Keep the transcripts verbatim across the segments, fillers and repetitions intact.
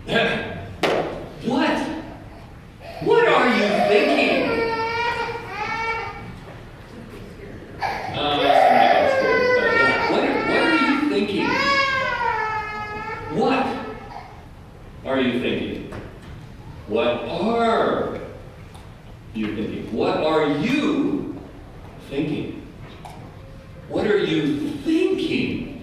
What? What are you thinking? Uh, somebody got scared, but yeah. What, what are you thinking? What are you thinking? What are you thinking? What are you thinking? What are you thinking?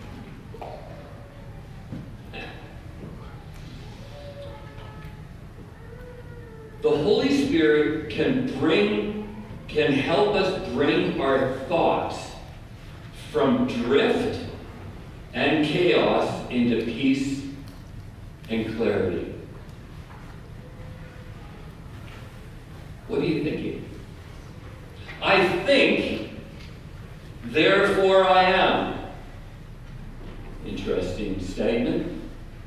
The Holy Spirit can bring, can help us bring our thoughts from drift and chaos into peace and clarity. What are you thinking? I think, therefore I am. Interesting statement.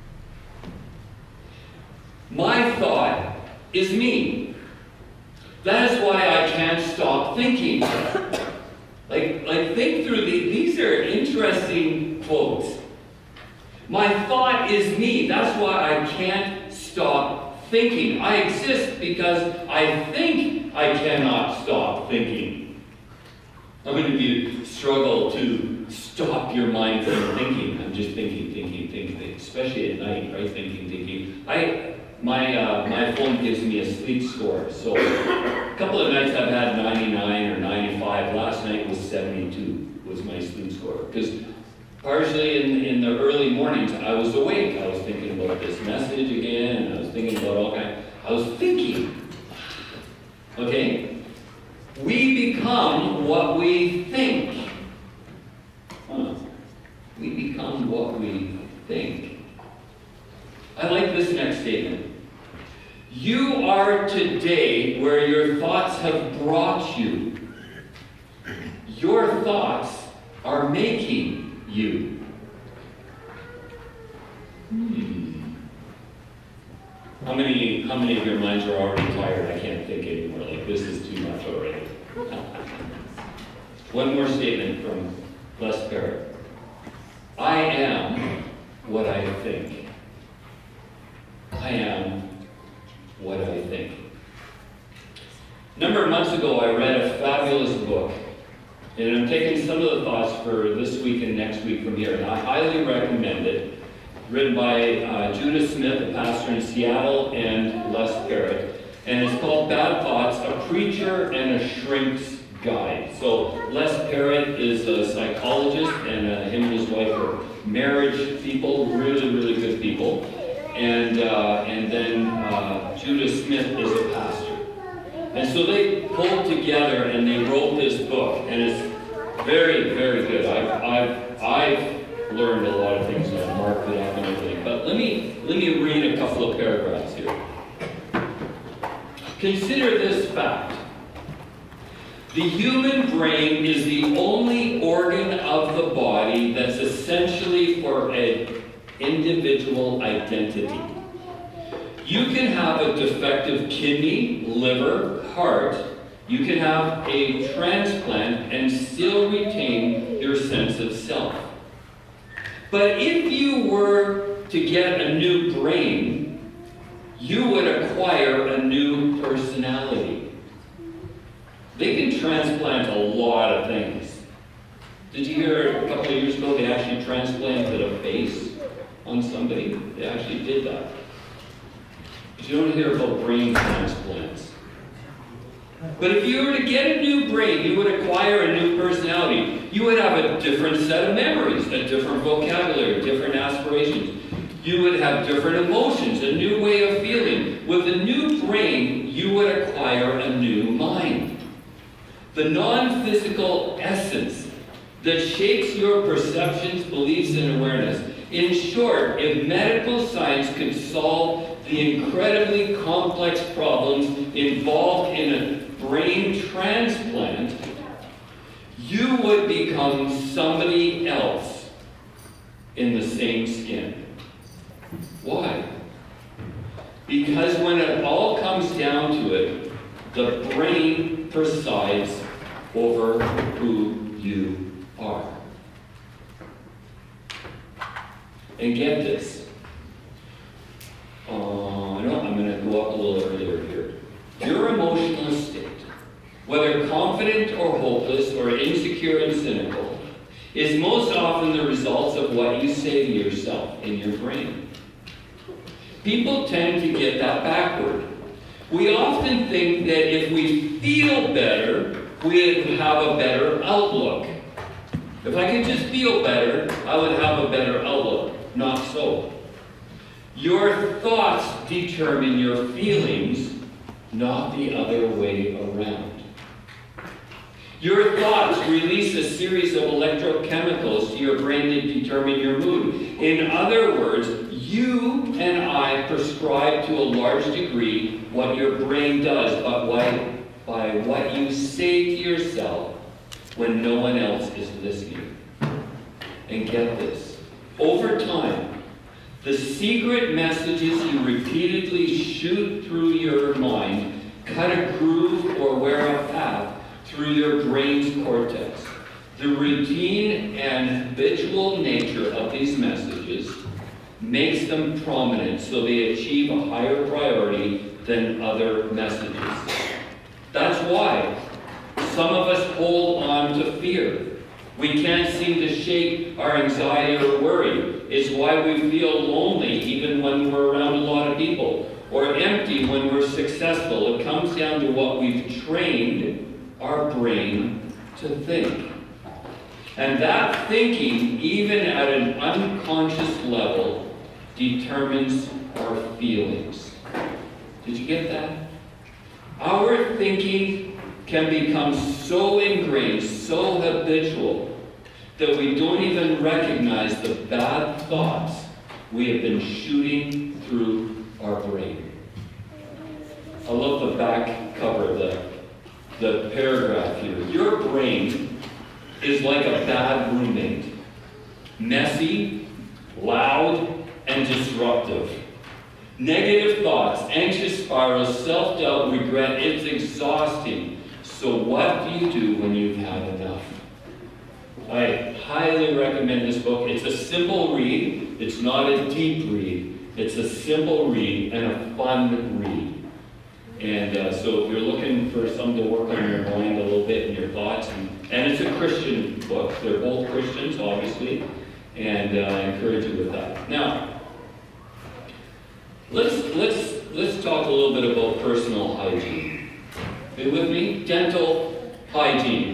My thought is me. That is why I can't stop thinking. Like, like think through the, these are interesting quotes. My thought is me. That's why I can't stop thinking. I exist because I think I cannot stop thinking. How many of you struggle to stop your mind from thinking? I'm just thinking, thinking, thinking, especially at night, right? Thinking, thinking. I, my, uh, my phone gives me a sleep score. So a couple of nights I've had ninety-nine or ninety-five. Last night was seventy-two was my sleep score. Because partially in, in the early mornings, I was awake. I was thinking about this message again, and I was thinking about all kinds. I was thinking. Okay? We become what we think. Huh. We become what we think. I like this next statement. You are today where your thoughts have brought you. Your thoughts are making you. Hmm. How many, how many of your minds are already tired? I can't think anymore. Like, this is too much already. One more statement from Les Parrott. I am what I think. I am what I think. A number of months ago, I read a fabulous book. And I'm taking some of the thoughts for this week and next week from here. And I highly recommend it. Written by uh, Judah Smith, a pastor in Seattle, and Les Parrott. And it's called Bad Thoughts, A Preacher and a Shrink's Guide. So Les Parrott is a psychologist, and uh, him and his wife are marriage people, really, really good people. And, uh, and then uh, Judah Smith is a pastor. And so they pulled together and they wrote this book, and it's very, very good. I've, I've, I've learned a lot of things, and I've marked it up and everything. But let me, let me read a couple of paragraphs here. Consider this fact. The human brain is the only organ of the body that's essentially for an individual identity. You can have a defective kidney, liver, heart. You can have a transplant and still retain your sense of self. But if you were to get a new brain, you would acquire a new personality. They can transplant a lot of things. Did you hear a couple of years ago they actually transplanted a face on somebody? They actually did that. But you don't hear about brain transplants. But if you were to get a new brain, you would acquire a new personality. You would have a different set of memories, a different vocabulary, different aspirations. You would have different emotions, a new way of feeling. With a new brain, you would acquire a new mind. The non-physical essence that shapes your perceptions, beliefs, and awareness. In short, if medical science could solve the incredibly complex problems involved in a brain transplant, you would become somebody else in the same skin. Why? Because when it all comes down to it, the brain presides over who you are. And get this. whether confident or hopeless or insecure and cynical, is most often the results of what you say to yourself in your brain. People tend to get that backward. We often think that if we feel better, we have a better outlook. If I could just feel better, I would have a better outlook. Not so. Your thoughts determine your feelings, not the other way around. Your thoughts release a series of electrochemicals to your brain that determine your mood. In other words, you and I prescribe to a large degree what your brain does, but why, by what you say to yourself when no one else is listening. And get this, over time, the secret messages you repeatedly shoot through your mind cut a groove or wear a path through your brain's cortex. The routine and habitual nature of these messages makes them prominent, so they achieve a higher priority than other messages. That's why some of us hold on to fear. We can't seem to shake our anxiety or worry. It's why we feel lonely even when we're around a lot of people, or empty when we're successful. It comes down to what we've trained our brain to think. And that thinking, even at an unconscious level, determines our feelings. Did you get that? Our thinking can become so ingrained, so habitual, that we don't even recognize the bad thoughts we have been shooting through our brain. I love the back cover, the, the paragraph here. Your brain is like a bad roommate. Messy, loud, and disruptive. Negative thoughts, anxious spirals, self-doubt, regret, it's exhausting. So what do you do when you've had enough? I highly recommend this book. It's a simple read. It's not a deep read. It's a simple read and a fun read. And uh, so if you're looking for something to work on your mind a little bit and your thoughts, and, and it's a Christian book. They're both Christians, obviously, and uh, I encourage you with that. Now, let's let's let's talk a little bit about personal hygiene. Be with me? Dental hygiene.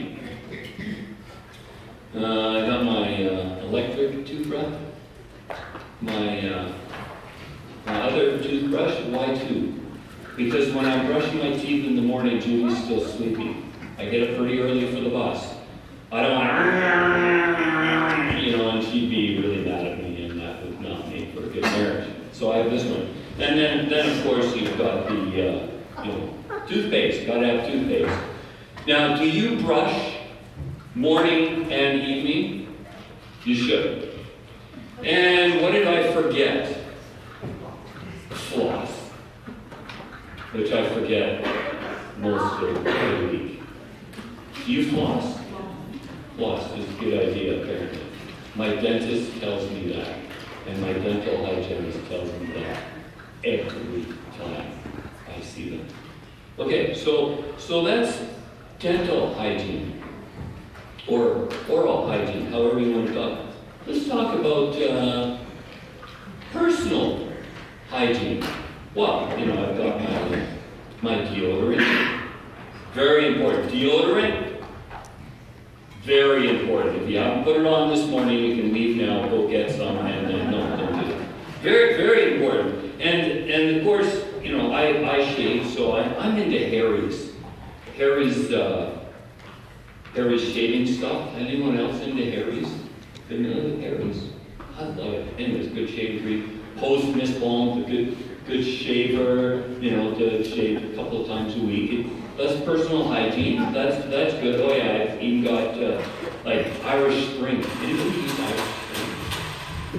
Uh, I got my uh, electric toothbrush, my, uh, my other toothbrush. Why two? Because when I'm brushing my teeth in the morning, Julie's still sleeping. I get up pretty early for the bus. I don't want, you know, and she'd be really mad at me, and that would not make for a good marriage. So I have this one. And then, then of course, you've got the, uh, you know, toothpaste. Got to have toothpaste. Now, do you brush morning and evening? You should. And what did I forget? Floss. Which I forget most of the week. Do you floss? Floss is a good idea, apparently. My dentist tells me that. And my dental hygienist tells me that every time I see them. Okay, so, so that's dental hygiene. Or oral hygiene, however you want to talk. Let's talk about uh, personal hygiene. Well, you know, I've got my, my deodorant. Very important. Deodorant, very important. If you haven't put it on this morning, you can leave now, go get some, and then no, don't do it. Very, very important. And and of course, you know, I, I shave, so I, I'm into Harry's. Harry's, uh, Harry's shaving stuff. Anyone else into Harry's? Familiar with Harry's? I love it. Anyways, good shaving cream. Post Miss Balm, a good, good shaver, you know, to shave a couple of times a week. It, that's personal hygiene. That's that's good. Oh yeah, I've even got uh, like Irish Spring. Anybody use Irish Spring?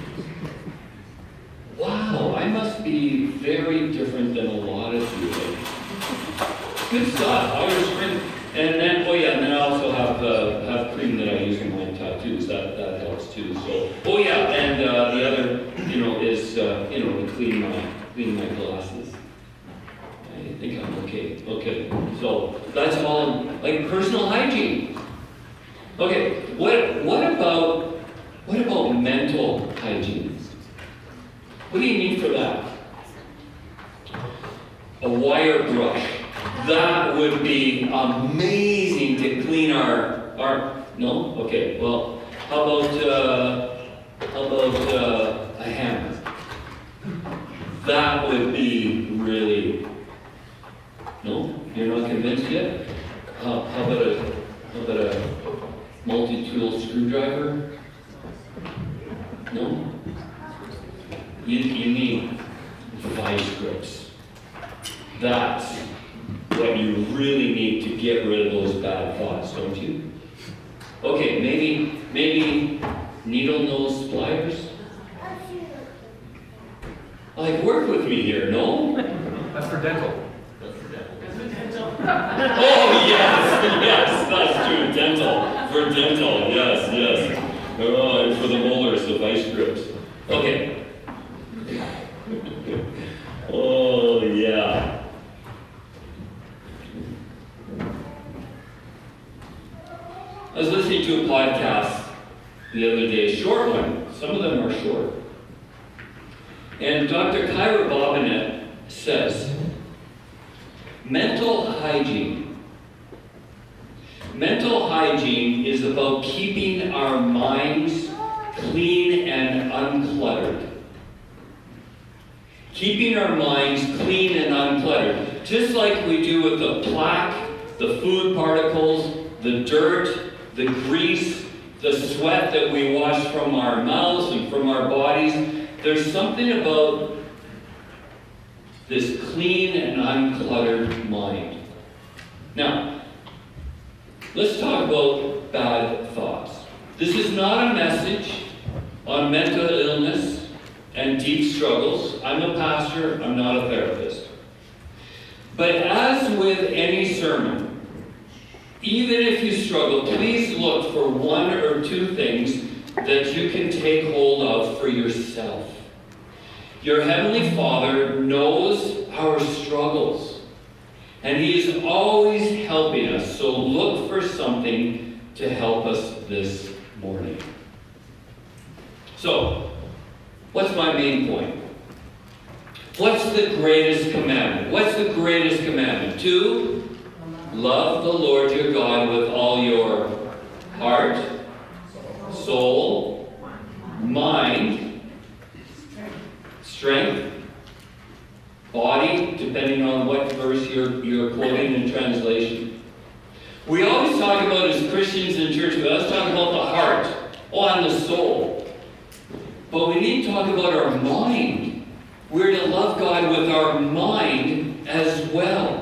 Wow, I must be very different than a lot of you. Good stuff, Irish Spring. And then, oh yeah, and then I also have uh, have cream that I use in my tattoos. That that helps too. So, oh yeah, and uh, the other, you know, is uh, you know, to clean my clean my glasses. I think I'm okay. Okay, so that's all like personal hygiene. Okay, what, what about what about mental hygiene? What do you need for that? A wire brush. That would be amazing to clean our, our no? Okay, well, how about, uh, how about uh, a hammer? That would be really, no? You're not convinced yet? Uh, how about a, how about a multi-tool screwdriver? No? You, you need vice grips. That's what you really need to get rid of those bad thoughts, don't you? Okay, maybe, maybe needle nose pliers? Like, work with me here, no? That's for dental. Oh, yes, yes, that's true. Dental. For dental, yes, yes. Oh, and for the molars, the vice grips. Okay. Oh, yeah. I was listening to a podcast the other day, a short one. Some of them are short. And Doctor Kyra Bobinet says, mental hygiene. Mental hygiene is about keeping our minds clean and uncluttered. Keeping our minds clean and uncluttered. Just like we do with the plaque, the food particles, the dirt, the grease, the sweat that we wash from our mouths and from our bodies. There's something about this clean and uncluttered mind. Now, let's talk about bad thoughts. This is not a message on mental illness and deep struggles. I'm a pastor, I'm not a therapist. But as with any sermon, even if you struggle, please look for one or two things that you can take hold of for yourself. Your Heavenly Father knows our struggles, and He is always helping us, so look for something to help us this morning. So, what's my main point? What's the greatest commandment? What's the greatest commandment? To love the Lord your God with all your heart, soul, mind, strength, body, depending on what verse you're, you're quoting in translation. We always talk about, as Christians in church, we always talk about the heart, oh, and the soul. But we need to talk about our mind. We're to love God with our mind as well.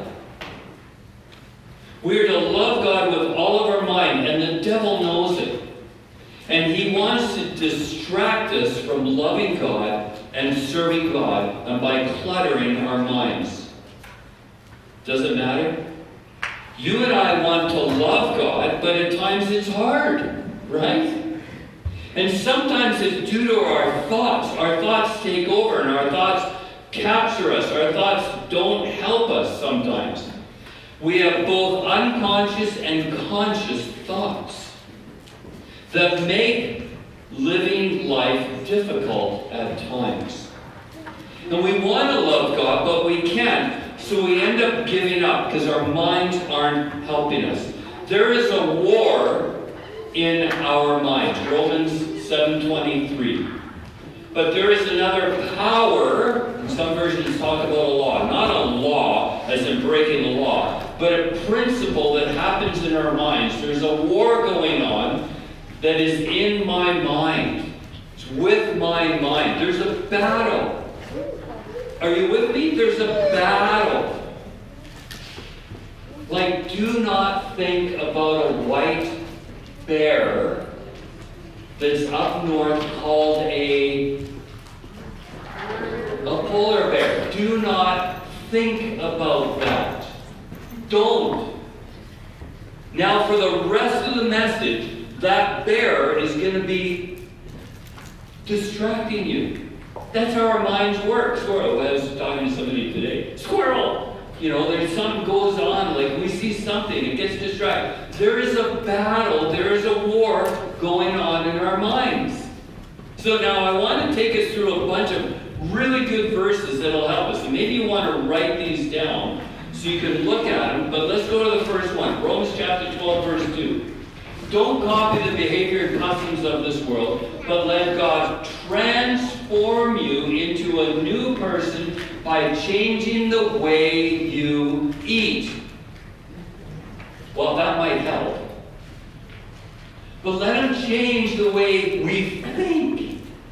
We're to love God with all of our mind, and the devil knows it. And he wants to distract us from loving God and serving God, and by cluttering our minds. Does it matter? You and I want to love God, but at times it's hard, right? And sometimes it's due to our thoughts. Our thoughts take over, and our thoughts capture us. Our thoughts don't help us sometimes. We have both unconscious and conscious thoughts that make living life difficult at times. And we want to love God, but we can't. So we end up giving up because our minds aren't helping us. There is a war in our minds. Romans seven twenty-three. But there is another power, and some versions talk about a law. Not a law as in breaking the law, but a principle that happens in our minds. There's a war going on that is in my mind. It's with my mind. There's a battle. Are you with me? There's a battle. Like, do not think about a white bear that's up north called a, a polar bear. Do not think about that. Don't. Now, for the rest of the message, that bear is going to be distracting you. That's how our minds work. Squirrel. I was talking to somebody today. Squirrel! you know, there's something goes on, like we see something, it gets distracted. There is a battle, there is a war going on in our minds. So now I want to take us through a bunch of really good verses that'll help us. And maybe you want to write these down so you can look at them. But let's go to the first one. Romans chapter twelve, verse two. Don't copy the behavior and customs of this world, but let God transform you into a new person by changing the way you eat. Well, that might help. But let Him change the way we think.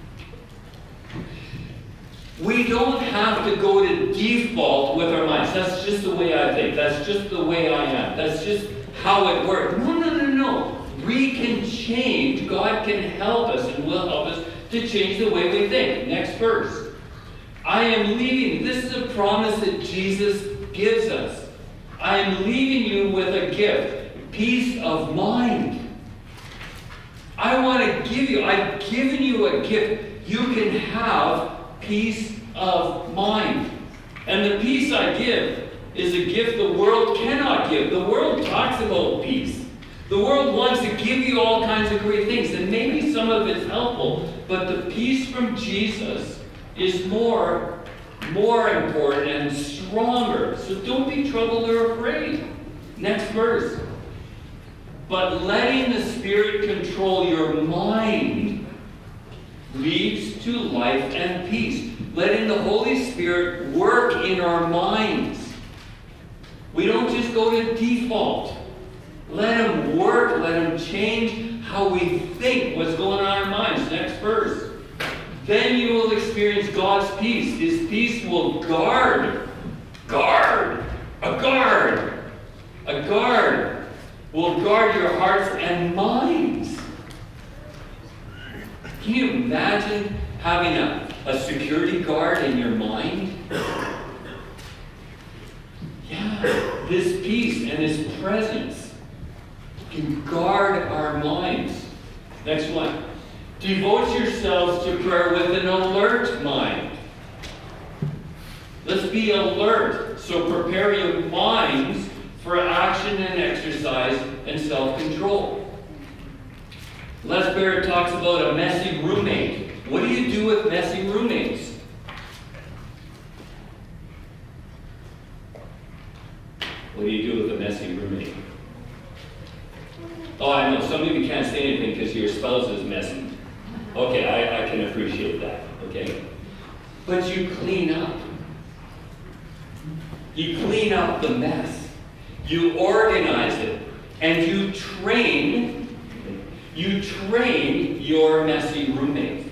We don't have to go to default with our minds. That's just the way I think. That's just the way I am. That's just how it works. No, no, no, no. We can change. God can help us and will help us to change the way we think. Next verse. I am leaving. This is a promise that Jesus gives us. I am leaving you with a gift. Peace of mind. I want to give you, I've given you a gift. You can have peace of mind. And the peace I give is a gift the world cannot give. The world talks about peace. The world wants to give you all kinds of great things, and maybe some of it's helpful, but the peace from Jesus is more, more important and stronger. So don't be troubled or afraid. Next verse. But letting the Spirit control your mind leads to life and peace. Letting the Holy Spirit work in our minds. We don't just go to default. Let Him work, let Him change how we think, what's going on in our minds. Next verse. Then you will experience God's peace. His peace will guard, guard, a guard, a guard, will guard your hearts and minds. Can you imagine having a, a security guard in your mind? Yeah, this peace and His presence can guard our minds. Next one. Devote yourselves to prayer with an alert mind. Let's be alert. So prepare your minds for action and exercise and self-control. Les Barrett talks about a messy roommate. What do you do with messy roommates? What do you do with a messy roommate? Oh, I know, some of you can't say anything because your spouse is messy. Okay, I, I can appreciate that, okay? But you clean up. You clean up the mess. You organize it. And you train, you train your messy roommate.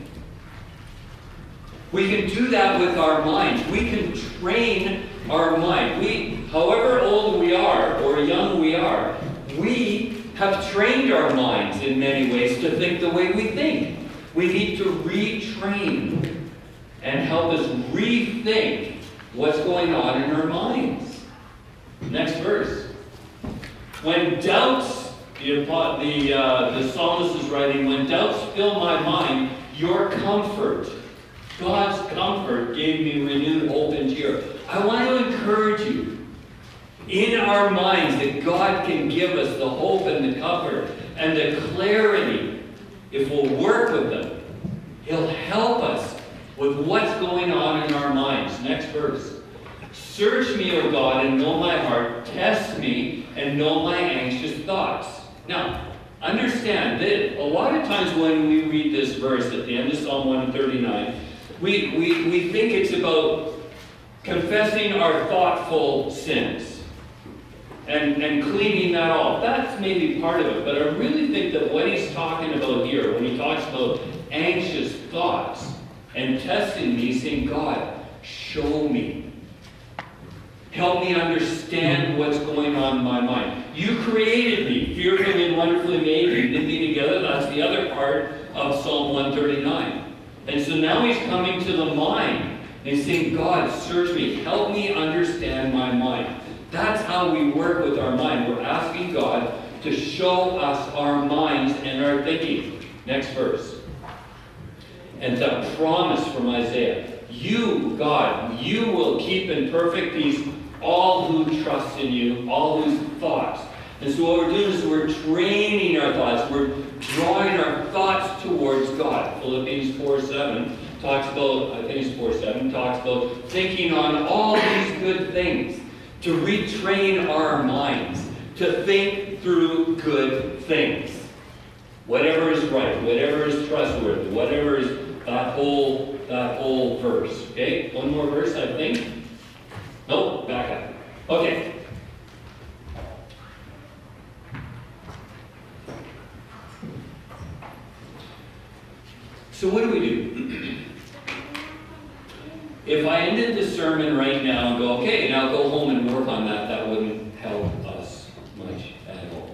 We can do that with our minds. We can train our mind. We, however old we are or young we are, we have trained our minds in many ways to think the way we think. We need to retrain and help us rethink what's going on in our minds. Next verse. When doubts, the, the, uh, the psalmist is writing, when doubts fill my mind, your comfort, God's comfort, gave me renewed hope and cheer. I want to encourage you in our minds that God can give us the hope and the comfort and the clarity if we'll work with Him. He'll help us with what's going on in our minds. Next verse. Search me, O God, and know my heart. Test me and know my anxious thoughts. Now, understand that a lot of times when we read this verse at the end of Psalm one thirty-nine, we, we, we think it's about confessing our thoughtful sins. And, and cleaning that off. That's maybe part of it. But I really think that what he's talking about here, when he talks about anxious thoughts and testing me, saying, God, show me. Help me understand what's going on in my mind. You created me, fearfully and wonderfully made. You knit me together. That's the other part of Psalm one thirty-nine. And so now he's coming to the mind. And he's saying, God, search me. Help me understand my mind. That's how we work with our mind. We're asking God to show us our minds and our thinking. Next verse. And the promise from Isaiah. You, God, you will keep in perfect peace all who trust in you, all whose thoughts. And so what we're doing is we're training our thoughts. We're drawing our thoughts towards God. Philippians four seven talks about, I think it's four seven, talks about thinking on all these good things. To retrain our minds. To think through good things. Whatever is right, whatever is trustworthy, whatever is that whole, that whole verse. Okay? One more verse, I think. Nope, back up. Okay. So what do we do? If I ended the sermon right now and go, okay, now go home and work on that, that wouldn't help us much at all.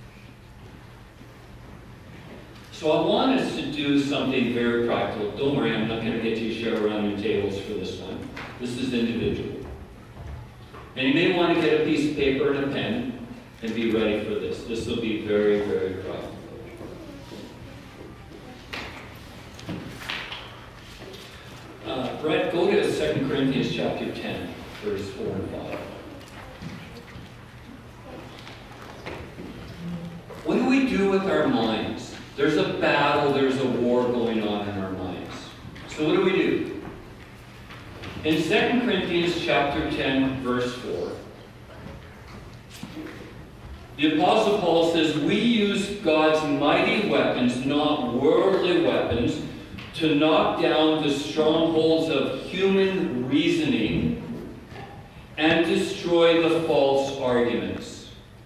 So I want us to do something very practical. Don't worry, I'm not going to get you to share around your tables for this one. This is individual. And you may want to get a piece of paper and a pen and be ready for this. This will be very, very practical. Uh, Brett, go to Second Corinthians chapter ten, verse four and five. What do we do with our minds? There's a battle, there's a war going on in our minds. So what do we do? In Second Corinthians chapter ten, verse four, the Apostle Paul says, we use God's mighty weapons, not worldly weapons, to knock down the strongholds of human reasoning and destroy the false arguments.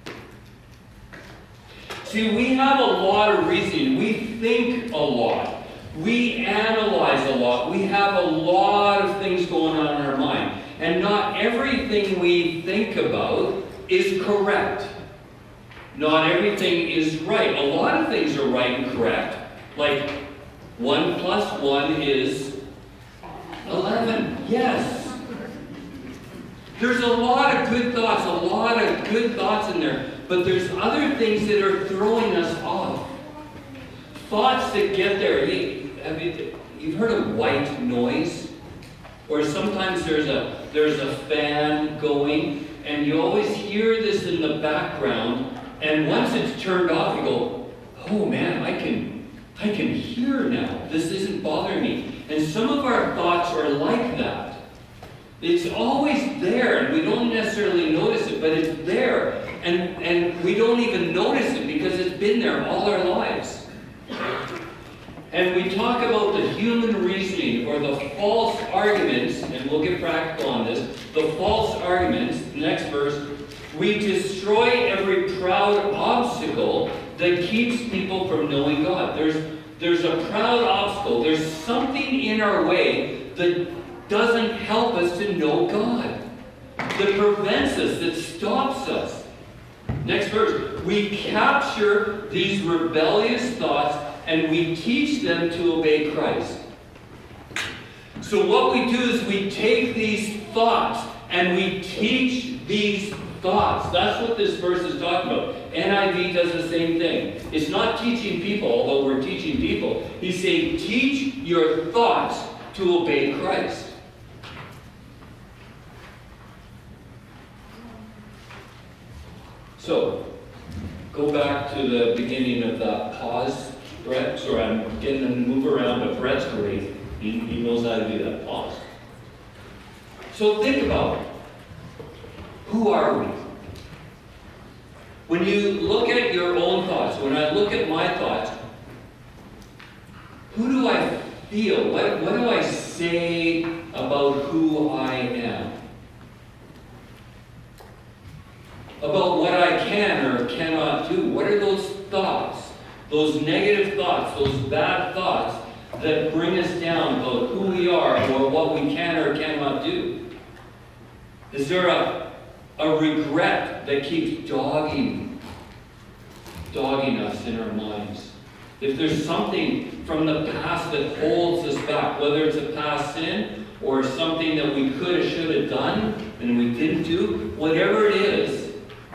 See, we have a lot of reasoning. We think a lot. We analyze a lot. We have a lot of things going on in our mind. And not everything we think about is correct. Not everything is right. A lot of things are right and correct. Like, one plus one is eleven. Yes. There's a lot of good thoughts, a lot of good thoughts in there. But there's other things that are throwing us off. Thoughts that get there. I mean, you've heard of white noise? Or sometimes there's a, there's a fan going, and you always hear this in the background, and once it's turned off, you go, oh man, I can, I can hear now. This isn't bothering me. And some of our thoughts are like that. It's always there, and we don't necessarily notice it, but it's there. And, and we don't even notice it because it's been there all our lives. And we talk about the human reasoning or the false arguments, and we'll get practical on this, the false arguments, next verse, we destroy every proud obstacle that keeps people from knowing God. There's, there's a proud obstacle. There's something in our way that doesn't help us to know God, that prevents us, that stops us. Next verse, we capture these rebellious thoughts and we teach them to obey Christ. So what we do is we take these thoughts and we teach these thoughts. That's what this verse is talking about. N I V does the same thing. It's not teaching people, although we're teaching people. He's saying teach your thoughts to obey Christ. So, go back to the beginning of that pause. Brett, sorry, I'm getting them to move around, but Brett's great. He, he knows how to do that. Pause. So think about it. Who are we? When you look at your own thoughts, when I look at my thoughts, who do I feel? What, what do I say about who I am? About what I can or cannot do? What are those thoughts? Those negative thoughts, those bad thoughts that bring us down about who we are or what we can or cannot do? Is there a, a regret that keeps dogging, dogging us in our minds? If there's something from the past that holds us back, whether it's a past sin or something that we could have, should have done and we didn't do, whatever it is,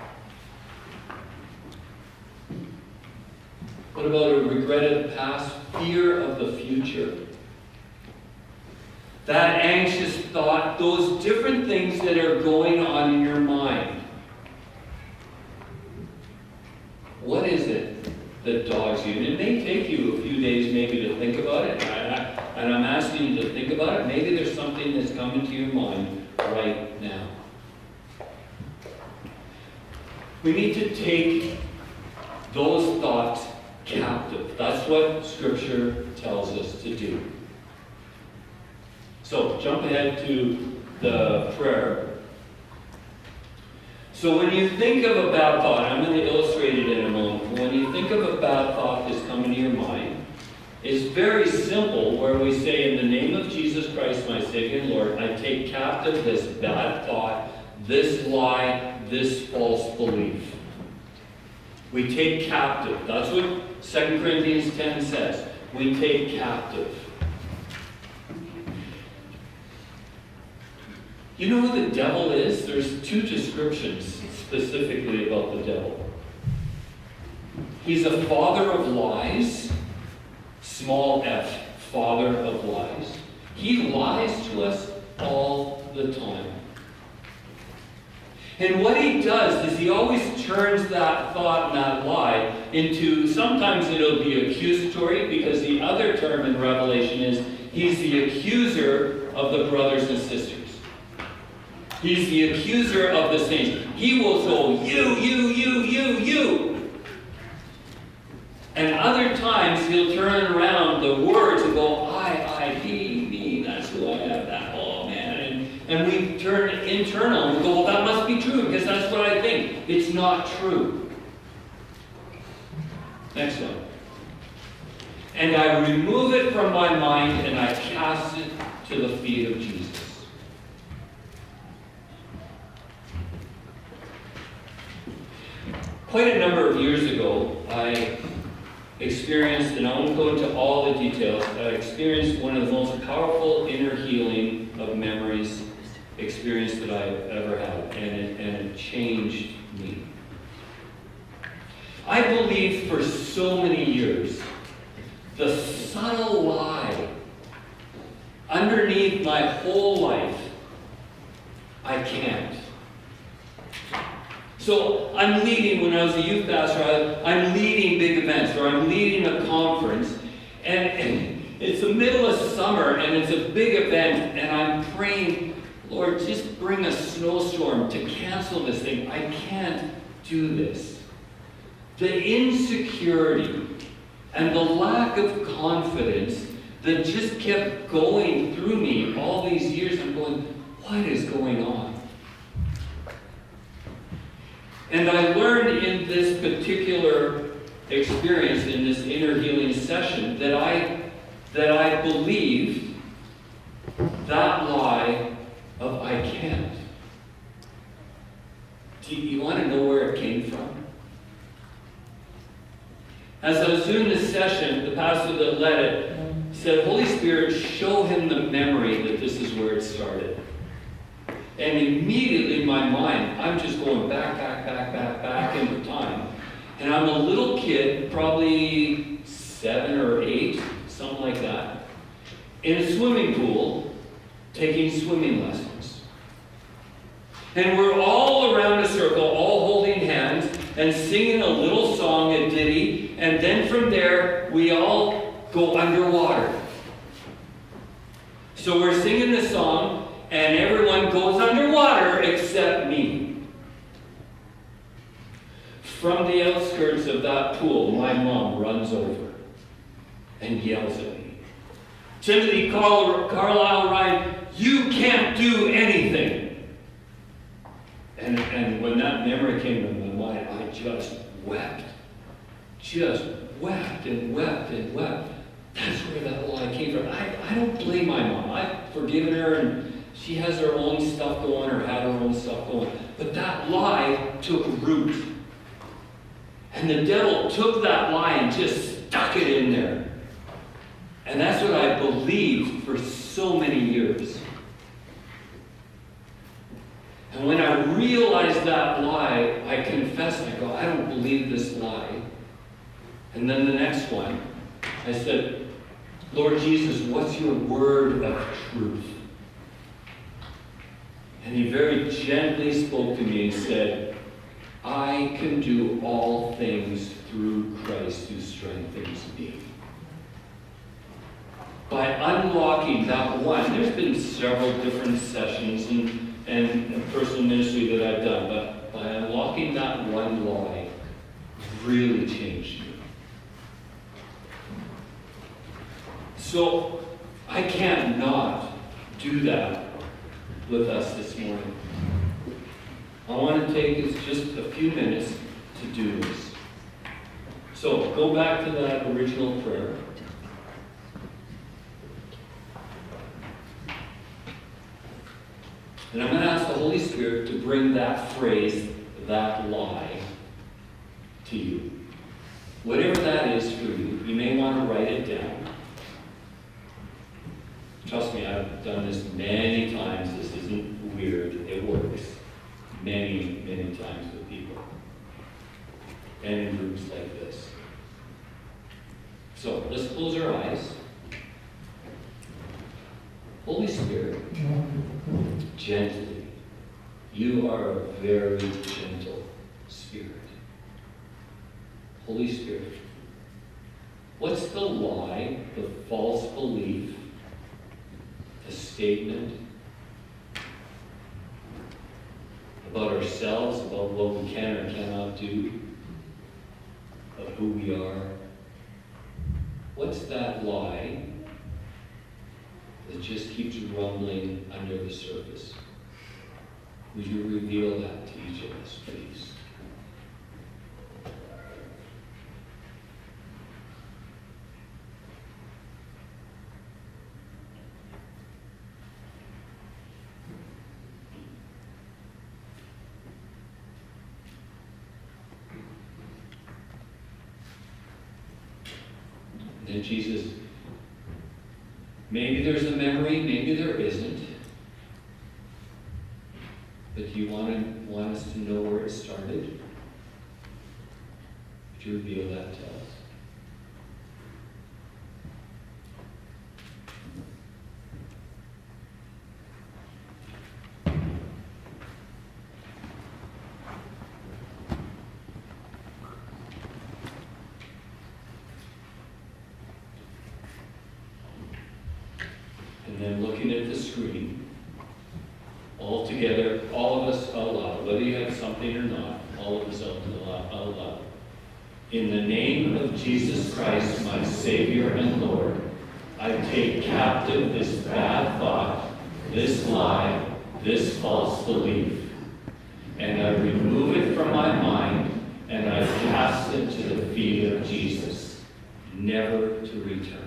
what about a regretted past? Fear of the future. that anxious thought, those different things that are going on in your mind. What is it that dogs you? And it may take you a few days maybe to think about it, and, I, and I'm asking you to think about it. Maybe there's something that's coming to your mind right now. We need to take those thoughts captive. That's what Scripture tells us to do. So, jump ahead to the prayer. So when you think of a bad thought, I'm going to illustrate it in a moment. When you think of a bad thought that's coming to your mind, it's very simple, where we say, in the name of Jesus Christ, my Savior and Lord, I take captive this bad thought, this lie, this false belief. We take captive. That's what Second Corinthians ten says. We take captive. You know who the devil is? There's two descriptions specifically about the devil. He's a father of lies, small f, father of lies. He lies to us all the time. And what he does is he always turns that thought and that lie into, sometimes it'll be accusatory, because the other term in Revelation is he's the accuser of the brothers and sisters. He's the accuser of the saints. He will go, you, you, you, you, you. And other times he'll turn around the words and go, I, I, me, me, that's who I am, that, oh man. And, and we turn internal and go, well, that must be true, because that's what I think. It's not true. Next one. And I remove it from my mind and I cast it to the feet of Jesus. Quite a number of years ago, I experienced, and I won't go into all the details, I experienced one of the most powerful inner healing of memories experience that I've ever had, and it, and it changed me. I believed for so many years the subtle lie underneath my whole life, I can't. So I'm leading, when I was a youth pastor, I, I'm leading big events, or I'm leading a conference, and, and it's the middle of summer, and it's a big event, and I'm praying, Lord, just bring a snowstorm to cancel this thing. I can't do this. The insecurity and the lack of confidence that just kept going through me all these years, I'm going, what is going on? And I learned in this particular experience, in this inner healing session, that I, that I believed that lie of I can't. Do you, you want to know where it came from? As I was doing this session, the pastor that led it said, Holy Spirit, show him the memory that this is where it started. And immediately in my mind, I'm just going back, back, back, back, back into time. And I'm a little kid, probably seven or eight, something like that, in a swimming pool, taking swimming lessons. And we're all around a circle, all holding hands, and singing a little song, a ditty, and then from there, we all go underwater. So we're singing the song, and everyone goes underwater except me. From the outskirts of that pool, my mom runs over and yells at me. Timothy Carl, Carlisle Ryan, you can't do anything. And, and when that memory came to my mind, I just wept. Just wept and wept and wept. That's where that lie came from. I, I don't blame my mom. I've forgiven her, and she has her own stuff going, or had her own stuff going. But that lie took root. And the devil took that lie and just stuck it in there. And that's what I believed for so many years. And when I realized that lie, I confessed, I go, I don't believe this lie. And then the next one, I said, Lord Jesus, what's your word of truth? And he very gently spoke to me and said, I can do all things through Christ who strengthens me. By unlocking that one, there's been several different sessions and, and personal ministry that I've done, but by unlocking that one lie really changed me. So I can't not do that with us this morning. I want to take it's just a few minutes to do this. So go back to that original prayer. And I'm going to ask the Holy Spirit to bring that phrase, that lie, to you. Whatever that is for you, you may want to write it down. Trust me, I've done this many times. This isn't weird. It works many, many times with people. And in groups like this. So, let's close our eyes. Holy Spirit, gently. You are a very gentle Spirit. Holy Spirit, what's the lie, the false belief, the statement about ourselves, about what we can or cannot do, of who we are? What's that lie that just keeps rumbling under the surface? Would you reveal that to each of us, please? And Jesus, maybe there's a memory, maybe there isn't. But you want, to, want us to know where it started? Would you reveal that to us? And then looking at the screen, all together, all of us out loud, whether you have something or not, all of us out loud. Out loud. In the name of Jesus Christ, my Savior and Lord, I take captive this bad thought, this lie, this false belief, and I remove it from my mind, and I cast it to the feet of Jesus, never to return.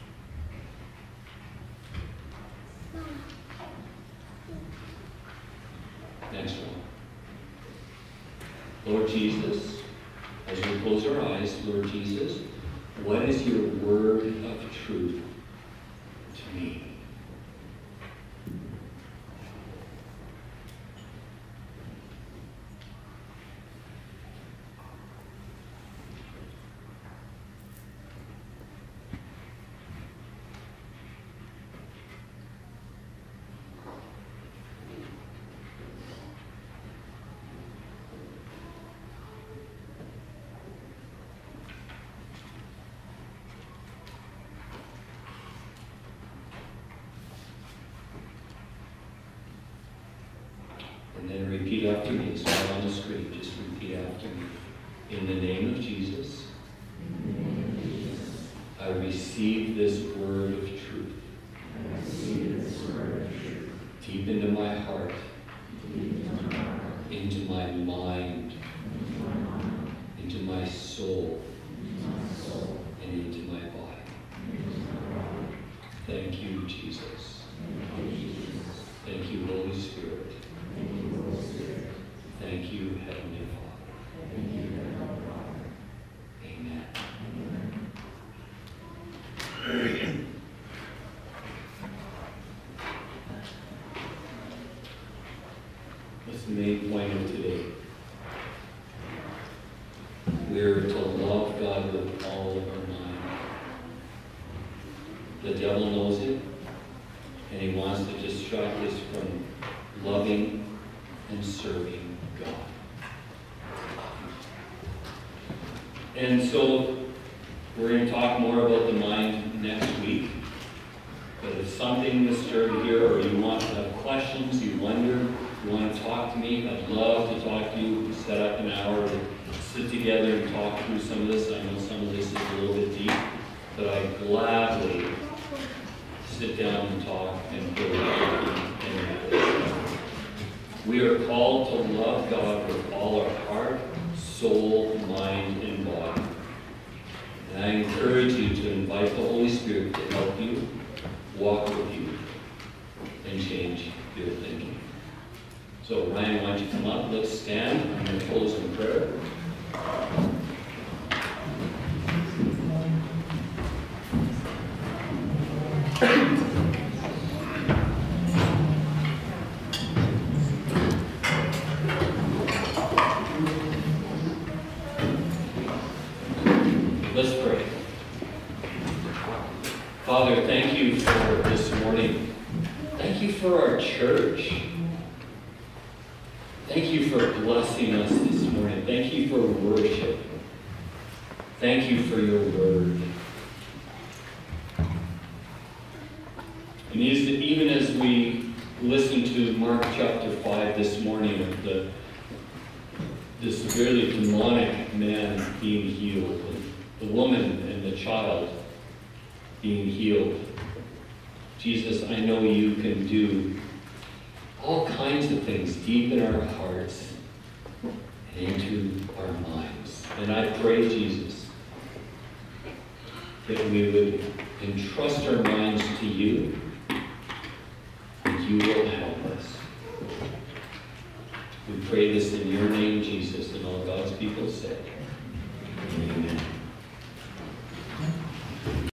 Next one. Lord Jesus, as we close our eyes, Lord Jesus, what is your word of truth to me? And then repeat after me. It's not on the screen. Just repeat after me. In the name of Jesus, I receive this word of truth. Deep into my heart. Into my mind. Into my soul. And into my body. Thank you, Jesus. Thank you, Holy Spirit. Thank you, Heavenly Father. Amen. That's the main point of today. We're to love God with all of our mind. The devil knows it, and he wants to distract us from loving and serving God. And so we're going to talk more about the mind next week. But if something was stirred here, or you want to have questions, you wonder, you want to talk to me, I'd love to talk to you. We set up an hour to sit together and talk through some of this. I know some of this is a little bit deep, but I gladly sit down and talk and build up. We are called to love God with all our heart, soul, mind, and body. And I encourage you to invite the Holy Spirit to help you, walk with you, and change your thinking. So Ryan, why don't you come up? Let's stand. I'm going to close in prayer. Let's pray. Father, thank you for this morning. Thank you for our church. Thank you for blessing us this morning. Thank you for worship. Thank you for your word. And even as we listen to Mark chapter five this morning of the, the severely demonic man being healed, the woman and the child being healed. Jesus, I know you can do all kinds of things deep in our hearts and into our minds. And I pray, Jesus, that we would entrust our minds to you, and you will help us. We pray this in your name, Jesus, and all God's people say.